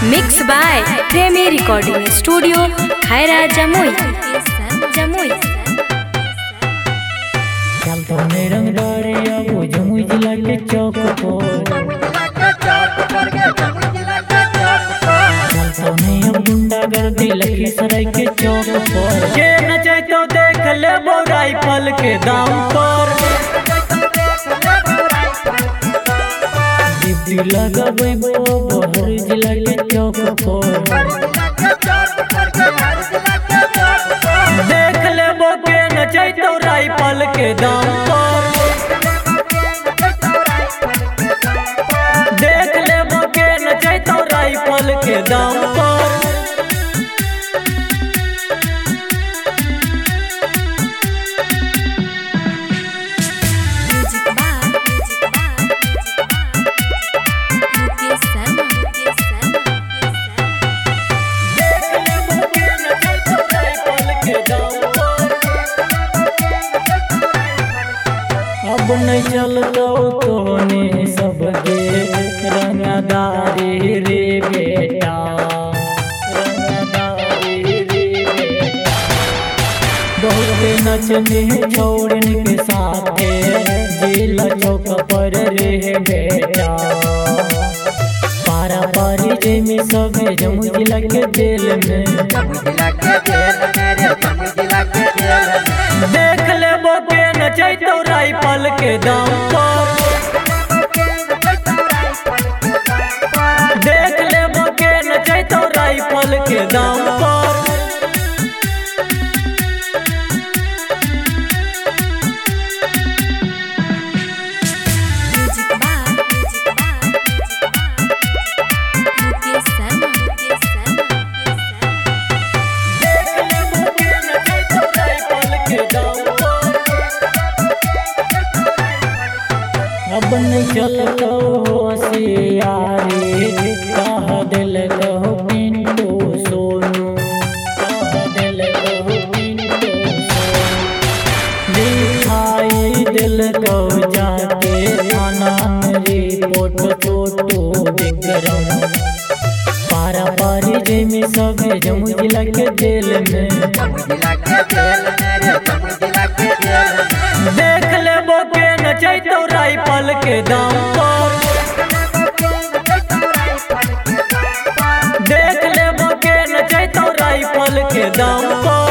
Mix by प्रेमी recording studio Khaira Jamui Jamui. रंगदारी अब जमुई जिला के चौक पर गुंडागर्दी लखीसराय के चौक पर के नचे तो देख ले राइफल के दाम पर दीप्ति लगावे हर जिला के चौक पर देख ले के नचे तो राइफल के दाम पर देख ले के नचे तो राइफल के दाम पर अब नहीं चलतो तोने सबके रंगदारी रे बेटा रंगदारी रे बेटा बहुत नचने छोड़ने के साथ जिला चौक पर रे बेटा पारा पारी में सब जमुई जिला के जेल में देख ले के नचे तो राइफल के दाम पर देख ले के नचे तो राइफल के दाम पर अब नहीं चलतो होशियारी कह दिल कहो पिंटू सोनू कह दिल कहो पिंटू सोनू दिखाई दिल कहो जाके थाना रिपोर्ट छोटू विक्रम पारा पारी में सब जमुई जिला के जेल में देख ले के नचे तो राइफल के दाम पर देख ले के नचे तो राइफल के दाम पर।